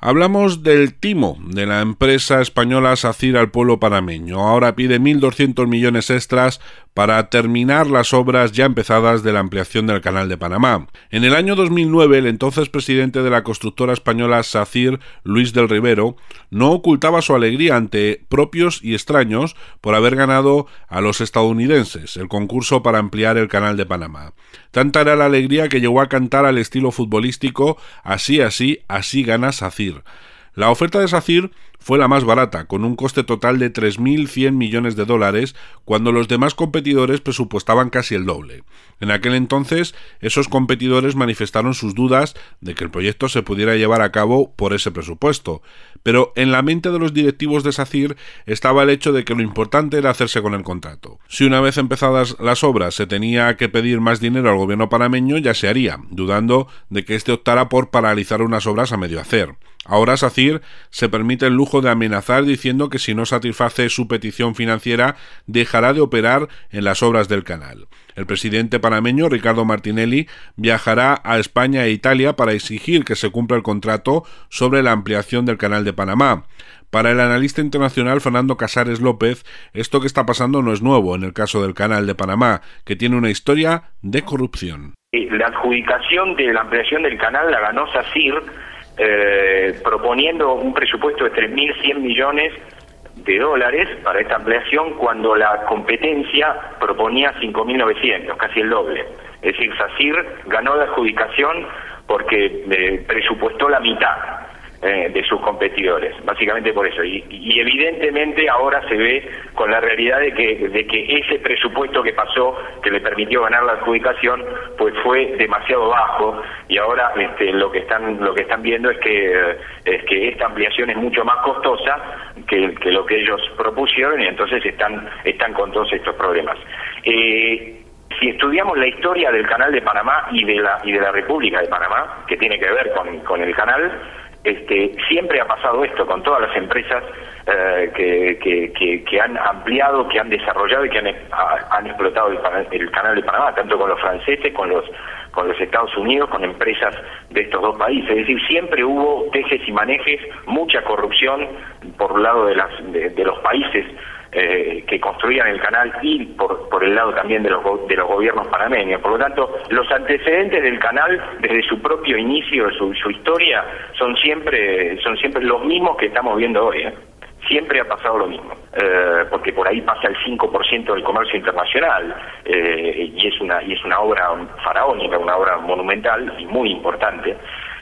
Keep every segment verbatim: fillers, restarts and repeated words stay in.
Hablamos del timo de la empresa española SACIR al pueblo panameño. Ahora pide mil doscientos millones extras para terminar las obras ya empezadas de la ampliación del Canal de Panamá. En el año dos mil nueve, el entonces presidente de la constructora española SACIR, Luis del Rivero, no ocultaba su alegría ante propios y extraños por haber ganado a los estadounidenses el concurso para ampliar el Canal de Panamá. Tanta era la alegría que llegó a cantar al estilo futbolístico "así, así, así gana SACIR". La oferta de SACIR fue la más barata, con un coste total de tres mil cien millones de dólares, cuando los demás competidores presupuestaban casi el doble. En aquel entonces, esos competidores manifestaron sus dudas de que el proyecto se pudiera llevar a cabo por ese presupuesto, pero en la mente de los directivos de SACIR estaba el hecho de que lo importante era hacerse con el contrato. Si una vez empezadas las obras se tenía que pedir más dinero al gobierno panameño, ya se haría, dudando de que éste optara por paralizar unas obras a medio hacer. Ahora SACIR se permite el lujo de amenazar diciendo que si no satisface su petición financiera dejará de operar en las obras del canal. El presidente panameño, Ricardo Martinelli, viajará a España e Italia para exigir que se cumpla el contrato sobre la ampliación del Canal de Panamá. Para el analista internacional Fernando Casares López, esto que está pasando no es nuevo en el caso del Canal de Panamá, que tiene una historia de corrupción. La adjudicación de la ampliación del canal la ganó SACIR, Eh, proponiendo un presupuesto de tres mil cien millones de dólares para esta ampliación, cuando la competencia proponía cinco mil novecientos, casi el doble. Es decir, SACIR ganó la adjudicación porque eh, presupuestó la mitad eh, de sus competidores, básicamente por eso. Y, y evidentemente ahora se ve con la realidad de que, de que ese presupuesto que pasó, que le permitió ganar la adjudicación, pues fue demasiado bajo, y ahora este, lo que están lo que están viendo es que es que esta ampliación es mucho más costosa que, que lo que ellos propusieron, y entonces están están con todos estos problemas. Eh, Si estudiamos la historia del Canal de Panamá y de la y de la República de Panamá, que tiene que ver con, con el canal, este, siempre ha pasado esto con todas las empresas eh, que, que, que, que han ampliado, que han desarrollado y que han, han explotado el, el Canal de Panamá, tanto con los franceses, con los con los Estados Unidos, con empresas de estos dos países. Es decir, siempre hubo tejes y manejes, mucha corrupción por el lado de, las, de, de los países Eh, que construían el canal, y por, por el lado también de los, de los gobiernos panameños. Por lo tanto, los antecedentes del canal, desde su propio inicio, su, su historia, son siempre son siempre los mismos que estamos viendo hoy, ¿eh? Siempre ha pasado lo mismo, eh, porque por ahí pasa el cinco por ciento del comercio internacional, eh, y es una y es una obra faraónica, una obra monumental y muy importante.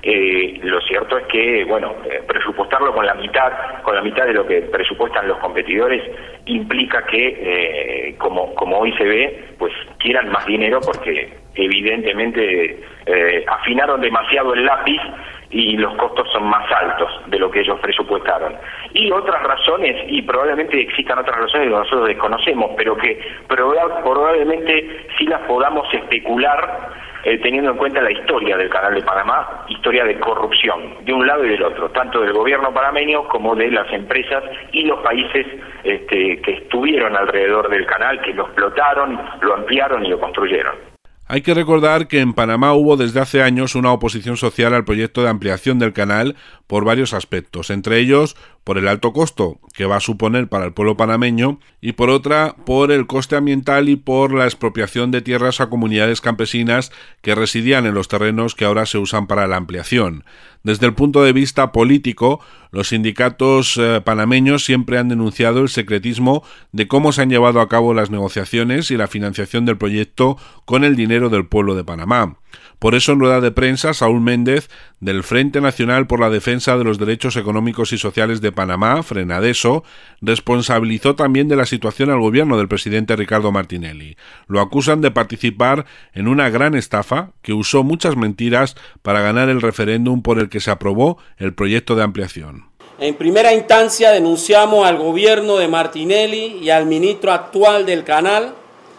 Eh, lo cierto es que, bueno, eh, presupuestarlo con la mitad, con la mitad de lo que presupuestan los competidores, implica que, eh, como como hoy se ve, pues quieran más dinero, porque evidentemente eh, afinaron demasiado el lápiz y los costos son más altos de lo que ellos presupuestaron. Y otras razones, y probablemente existan otras razones que nosotros desconocemos, pero que proba- probablemente sí las podamos especular, eh, teniendo en cuenta la historia del Canal de Panamá, historia de corrupción, de un lado y del otro, tanto del gobierno panameño como de las empresas y los países este, que estuvieron alrededor del canal, que lo explotaron, lo ampliaron y lo construyeron. Hay que recordar que en Panamá hubo desde hace años una oposición social al proyecto de ampliación del canal por varios aspectos, entre ellos por el alto costo que va a suponer para el pueblo panameño, y por otra por el coste ambiental y por la expropiación de tierras a comunidades campesinas que residían en los terrenos que ahora se usan para la ampliación. Desde el punto de vista político, los sindicatos eh, panameños siempre han denunciado el secretismo de cómo se han llevado a cabo las negociaciones y la financiación del proyecto con el dinero del pueblo de Panamá. Por eso, en rueda de prensa, Saúl Méndez, del Frente Nacional por la Defensa de los Derechos Económicos y Sociales de Panamá, Frenadeso, responsabilizó también de la situación al gobierno del presidente Ricardo Martinelli. Lo acusan de participar en una gran estafa que usó muchas mentiras para ganar el referéndum por el que se aprobó el proyecto de ampliación. En primera instancia denunciamos al gobierno de Martinelli y al ministro actual del canal,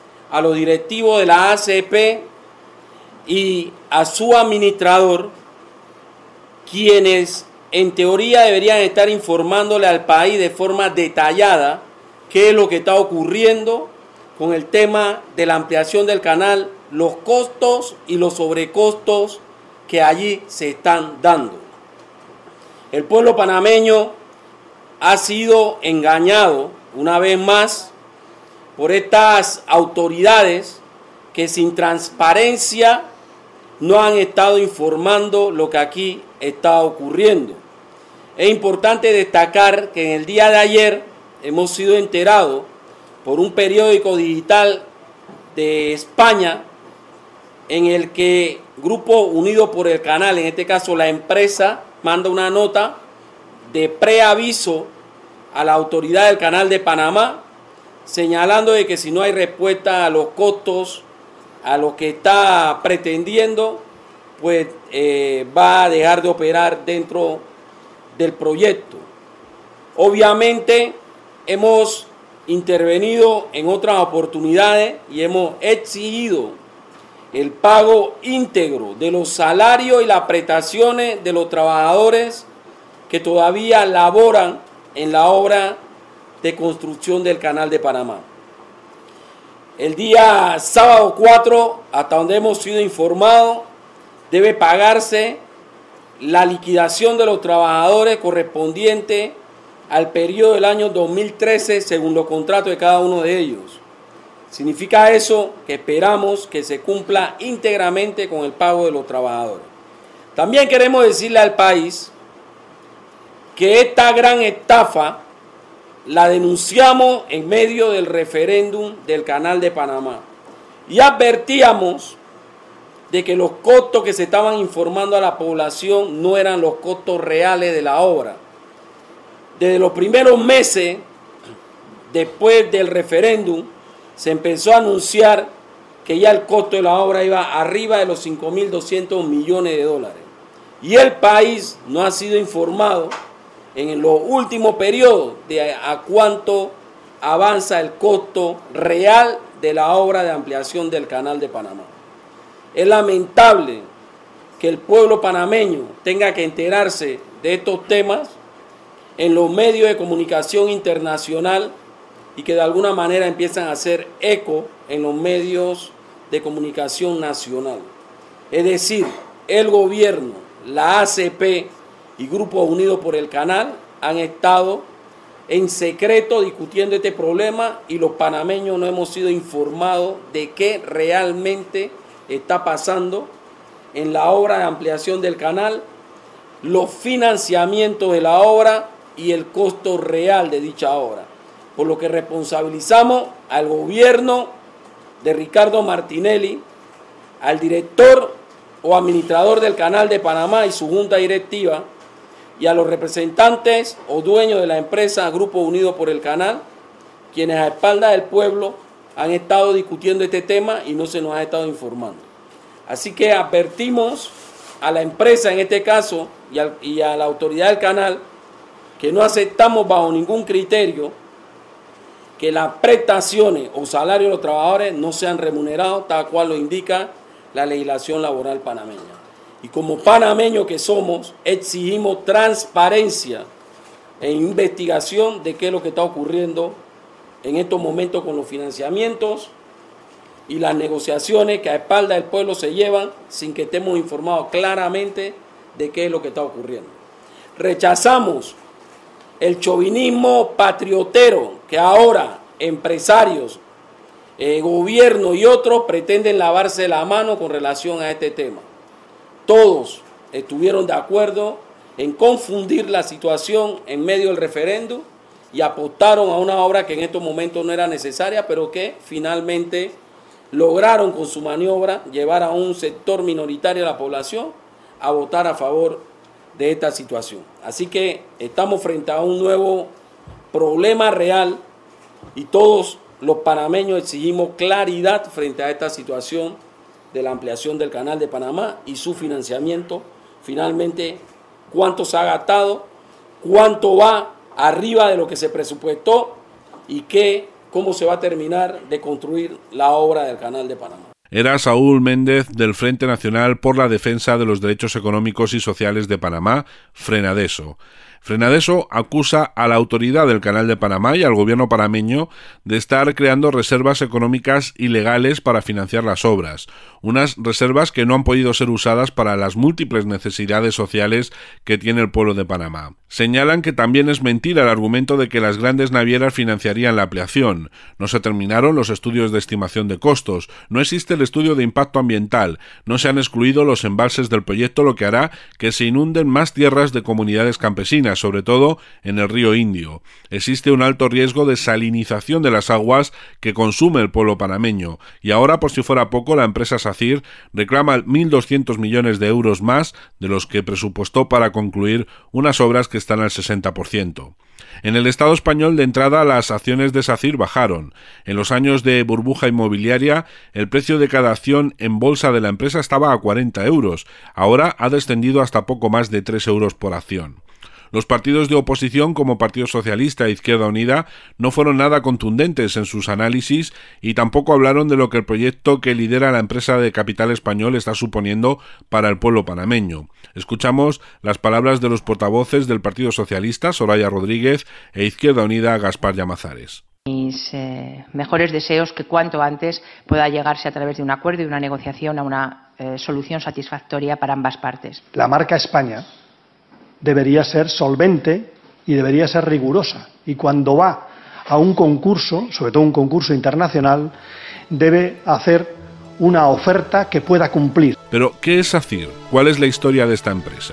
a los directivos de la A C P y a su administrador, quienes en teoría deberían estar informándole al país de forma detallada qué es lo que está ocurriendo con el tema de la ampliación del canal, los costos y los sobrecostos que allí se están dando. El pueblo panameño ha sido engañado una vez más por estas autoridades que sin transparencia no han estado informando lo que aquí está ocurriendo. Es importante destacar que en el día de ayer hemos sido enterados por un periódico digital de España en el que Grupo Unido por el Canal, en este caso la empresa, manda una nota de preaviso a la autoridad del Canal de Panamá, señalando de que si no hay respuesta a los costos, a lo que está pretendiendo, pues eh, va a dejar de operar dentro del proyecto. Obviamente hemos intervenido en otras oportunidades y hemos exigido el pago íntegro de los salarios y las prestaciones de los trabajadores que todavía laboran en la obra de construcción del Canal de Panamá. El día sábado cuatro, hasta donde hemos sido informados, debe pagarse la liquidación de los trabajadores correspondiente al periodo del año dos mil trece según los contratos de cada uno de ellos. Significa eso que esperamos que se cumpla íntegramente con el pago de los trabajadores. También queremos decirle al país que esta gran estafa la denunciamos en medio del referéndum del Canal de Panamá y advertíamos de que los costos que se estaban informando a la población no eran los costos reales de la obra. Desde los primeros meses después del referéndum se empezó a anunciar que ya el costo de la obra iba arriba de los cinco mil doscientos millones de dólares y el país no ha sido informado en los últimos periodos de a cuánto avanza el costo real de la obra de ampliación del Canal de Panamá. Es lamentable que el pueblo panameño tenga que enterarse de estos temas en los medios de comunicación internacional y que de alguna manera empiezan a hacer eco en los medios de comunicación nacional. Es decir, el gobierno, la A C P y Grupo Unido por el Canal han estado en secreto discutiendo este problema y los panameños no hemos sido informados de qué realmente está pasando en la obra de ampliación del canal, los financiamientos de la obra y el costo real de dicha obra. Por lo que responsabilizamos al gobierno de Ricardo Martinelli, al director o administrador del Canal de Panamá y su junta directiva, y a los representantes o dueños de la empresa Grupo Unido por el Canal, quienes a espaldas del pueblo han estado discutiendo este tema y no se nos ha estado informando. Así que advertimos a la empresa en este caso y a, y a la autoridad del canal que no aceptamos bajo ningún criterio que las prestaciones o salarios de los trabajadores no sean remunerados tal cual lo indica la legislación laboral panameña. Y como panameños que somos, exigimos transparencia e investigación de qué es lo que está ocurriendo en estos momentos con los financiamientos y las negociaciones que a espalda del pueblo se llevan sin que estemos informados claramente de qué es lo que está ocurriendo. Rechazamos el chauvinismo patriotero que ahora empresarios, eh, gobierno y otros pretenden lavarse la mano con relación a este tema. Todos estuvieron de acuerdo en confundir la situación en medio del referéndum y apostaron a una obra que en estos momentos no era necesaria, pero que finalmente lograron con su maniobra llevar a un sector minoritario de la población a votar a favor de esta situación. Así que estamos frente a un nuevo problema real y todos los panameños exigimos claridad frente a esta situación de la ampliación del Canal de Panamá y su financiamiento. Finalmente, cuánto se ha gastado, cuánto va arriba de lo que se presupuestó y qué, cómo se va a terminar de construir la obra del Canal de Panamá. Era Saúl Méndez del Frente Nacional por la Defensa de los Derechos Económicos y Sociales de Panamá, Frenadeso. Frenadeso acusa a la autoridad del Canal de Panamá y al gobierno panameño de estar creando reservas económicas ilegales para financiar las obras, unas reservas que no han podido ser usadas para las múltiples necesidades sociales que tiene el pueblo de Panamá. Señalan que también es mentira el argumento de que las grandes navieras financiarían la ampliación. No se terminaron los estudios de estimación de costos, no existe el estudio de impacto ambiental, no se han excluido los embalses del proyecto, lo que hará que se inunden más tierras de comunidades campesinas, sobre todo en el río Indio. Existe un alto riesgo de salinización de las aguas que consume el pueblo panameño, y ahora, por si fuera poco, la empresa SACIR reclama mil doscientos millones de euros más de los que presupuestó para concluir unas obras que están al sesenta por ciento. En el Estado español, de entrada, las acciones de SACIR bajaron. En los años de burbuja inmobiliaria, el precio de cada acción en bolsa de la empresa estaba a cuarenta euros. Ahora ha descendido hasta poco más de tres euros por acción. Los partidos de oposición, como Partido Socialista e Izquierda Unida, no fueron nada contundentes en sus análisis y tampoco hablaron de lo que el proyecto que lidera la empresa de capital español está suponiendo para el pueblo panameño. Escuchamos las palabras de los portavoces del Partido Socialista, Soraya Rodríguez, e Izquierda Unida, Gaspar Llamazares. Mis eh, mejores deseos que cuanto antes pueda llegarse a través de un acuerdo y una negociación a una eh, solución satisfactoria para ambas partes. La marca España debería ser solvente y debería ser rigurosa. Y cuando va a un concurso, sobre todo un concurso internacional, debe hacer una oferta que pueda cumplir. Pero, ¿qué es SACIR? ¿Cuál es la historia de esta empresa?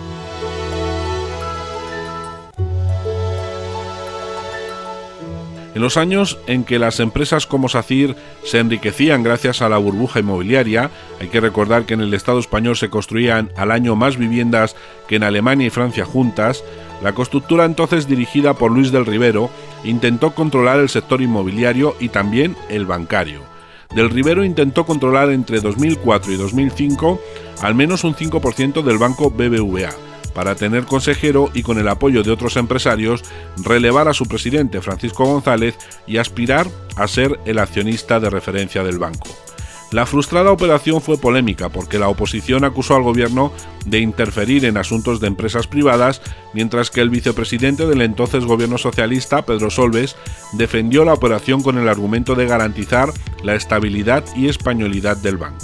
En los años en que las empresas como SACIR se enriquecían gracias a la burbuja inmobiliaria, hay que recordar que en el Estado español se construían al año más viviendas que en Alemania y Francia juntas, la constructora, entonces dirigida por Luis del Rivero, intentó controlar el sector inmobiliario y también el bancario. Del Rivero intentó controlar entre dos mil cuatro y dos mil cinco al menos un cinco por ciento del banco B B V A, para tener consejero y, con el apoyo de otros empresarios, relevar a su presidente, Francisco González, y aspirar a ser el accionista de referencia del banco. La frustrada operación fue polémica porque la oposición acusó al gobierno de interferir en asuntos de empresas privadas, mientras que el vicepresidente del entonces gobierno socialista, Pedro Solbes, defendió la operación con el argumento de garantizar la estabilidad y españolidad del banco.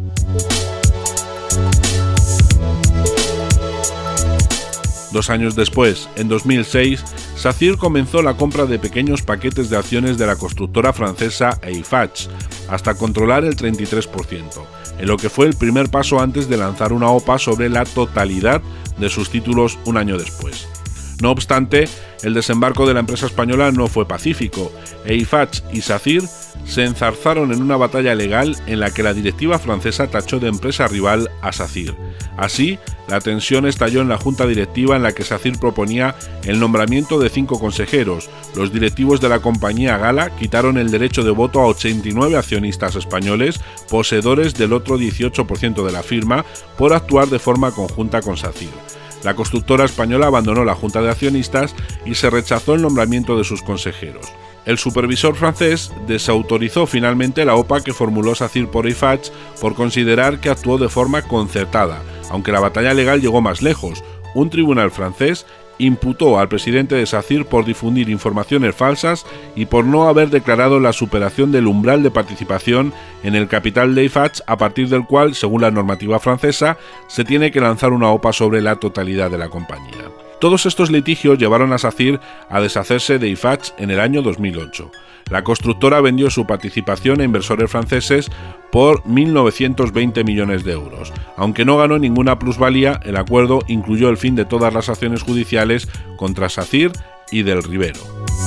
Dos años después, en dos mil seis, SACIR comenzó la compra de pequeños paquetes de acciones de la constructora francesa Eiffage, hasta controlar el treinta y tres por ciento, en lo que fue el primer paso antes de lanzar una OPA sobre la totalidad de sus títulos un año después. No obstante, el desembarco de la empresa española no fue pacífico. Eiffage y SACIR se enzarzaron en una batalla legal en la que la directiva francesa tachó de empresa rival a SACIR. Así, la tensión estalló en la junta directiva, en la que SACIR proponía el nombramiento de cinco consejeros. Los directivos de la compañía Gala quitaron el derecho de voto a ochenta y nueve accionistas españoles, poseedores del otro dieciocho por ciento de la firma, por actuar de forma conjunta con SACIR. La constructora española abandonó la junta de accionistas y se rechazó el nombramiento de sus consejeros. El supervisor francés desautorizó finalmente la OPA que formuló SACIR por Eiffage por considerar que actuó de forma concertada, aunque la batalla legal llegó más lejos. Un tribunal francés imputó al presidente de SACIR por difundir informaciones falsas y por no haber declarado la superación del umbral de participación en el capital de Eiffage, a partir del cual, según la normativa francesa, se tiene que lanzar una OPA sobre la totalidad de la compañía. Todos estos litigios llevaron a SACIR a deshacerse de Eiffage en el año dos mil ocho. La constructora vendió su participación a inversores franceses por mil novecientos veinte millones de euros. Aunque no ganó ninguna plusvalía, el acuerdo incluyó el fin de todas las acciones judiciales contra SACIR y del Rivero.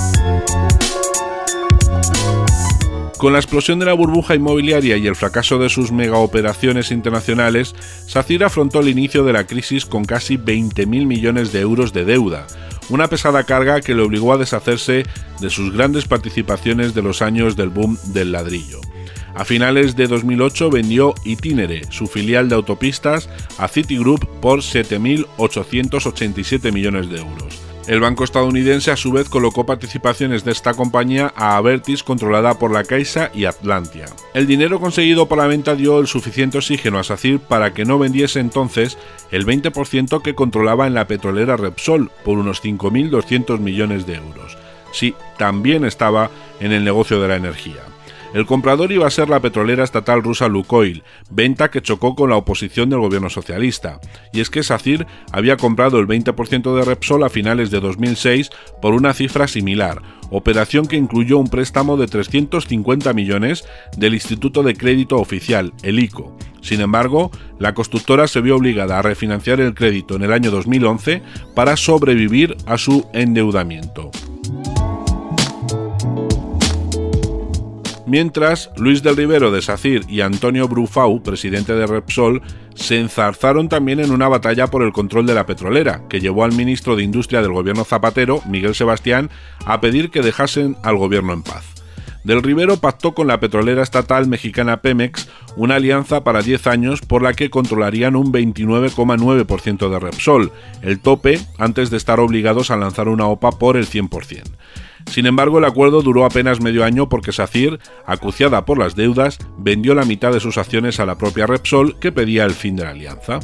Con la explosión de la burbuja inmobiliaria y el fracaso de sus megaoperaciones internacionales, SACIR afrontó el inicio de la crisis con casi veinte mil millones de euros de deuda, una pesada carga que le obligó a deshacerse de sus grandes participaciones de los años del boom del ladrillo. A finales de dos mil ocho vendió Itinere, su filial de autopistas, a Citigroup por siete mil ochocientos ochenta y siete millones de euros. El banco estadounidense a su vez colocó participaciones de esta compañía a Abertis, controlada por la Caixa y Atlantia. El dinero conseguido por la venta dio el suficiente oxígeno a SACIR para que no vendiese entonces el veinte por ciento que controlaba en la petrolera Repsol por unos cinco mil doscientos millones de euros. Sí, también estaba en el negocio de la energía. El comprador iba a ser la petrolera estatal rusa Lukoil, venta que chocó con la oposición del gobierno socialista. Y es que SACIR había comprado el veinte por ciento de Repsol a finales de dos mil seis por una cifra similar, operación que incluyó un préstamo de trescientos cincuenta millones del Instituto de Crédito Oficial, el I C O. Sin embargo, la constructora se vio obligada a refinanciar el crédito en el año dos mil once para sobrevivir a su endeudamiento. Mientras, Luis del Rivero de SACIR y Antonio Brufau, presidente de Repsol, se enzarzaron también en una batalla por el control de la petrolera, que llevó al ministro de Industria del gobierno Zapatero, Miguel Sebastián, a pedir que dejasen al gobierno en paz. Del Rivero pactó con la petrolera estatal mexicana Pemex una alianza para diez años por la que controlarían un veintinueve coma nueve por ciento de Repsol, el tope antes de estar obligados a lanzar una O P A por el cien por ciento. Sin embargo, el acuerdo duró apenas medio año porque SACIR, acuciada por las deudas, vendió la mitad de sus acciones a la propia Repsol, que pedía el fin de la alianza.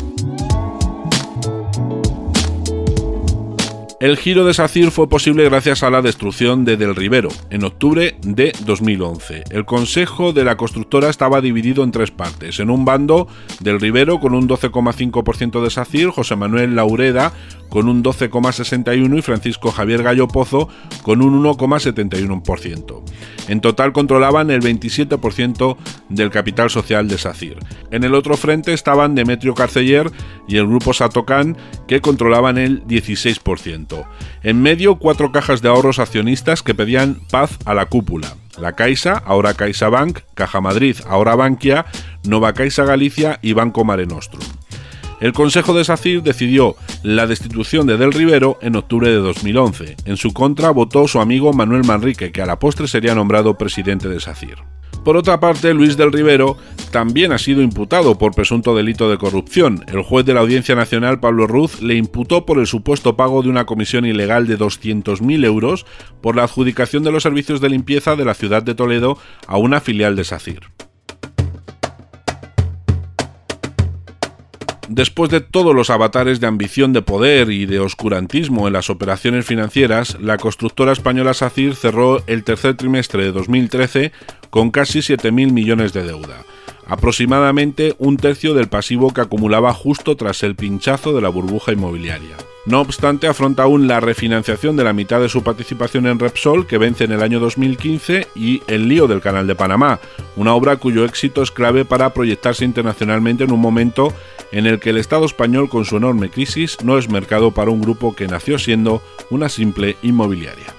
El giro de SACIR fue posible gracias a la destrucción de Del Rivero, en octubre de dos mil once. El consejo de la constructora estaba dividido en tres partes. En un bando, Del Rivero con un doce coma cinco por ciento de SACIR, José Manuel Laureda con un doce coma sesenta y uno por ciento y Francisco Javier Gallo Pozo con un uno coma setenta y uno por ciento. En total controlaban el veintisiete por ciento del capital social de SACIR. En el otro frente estaban Demetrio Carceller y el grupo Satocan, que controlaban el dieciséis por ciento. En medio, cuatro cajas de ahorros accionistas que pedían paz a la cúpula: la Caixa, ahora CaixaBank, Caja Madrid, ahora Bankia, Nova Caixa Galicia y Banco Mare Nostrum. El Consejo de SACIR decidió la destitución de Del Rivero en octubre de dos mil once. En su contra votó su amigo Manuel Manrique, que a la postre sería nombrado presidente de SACIR. Por otra parte, Luis del Rivero también ha sido imputado por presunto delito de corrupción. El juez de la Audiencia Nacional, Pablo Ruz, le imputó por el supuesto pago de una comisión ilegal de doscientos mil euros por la adjudicación de los servicios de limpieza de la ciudad de Toledo a una filial de SACIR. Después de todos los avatares de ambición de poder y de oscurantismo en las operaciones financieras, la constructora española SACIR cerró el tercer trimestre de dos mil trece con casi siete mil millones de deuda, aproximadamente un tercio del pasivo que acumulaba justo tras el pinchazo de la burbuja inmobiliaria. No obstante, afronta aún la refinanciación de la mitad de su participación en Repsol, que vence en el año dos mil quince, y el lío del Canal de Panamá, una obra cuyo éxito es clave para proyectarse internacionalmente en un momento en el que el Estado español, con su enorme crisis, no es mercado para un grupo que nació siendo una simple inmobiliaria.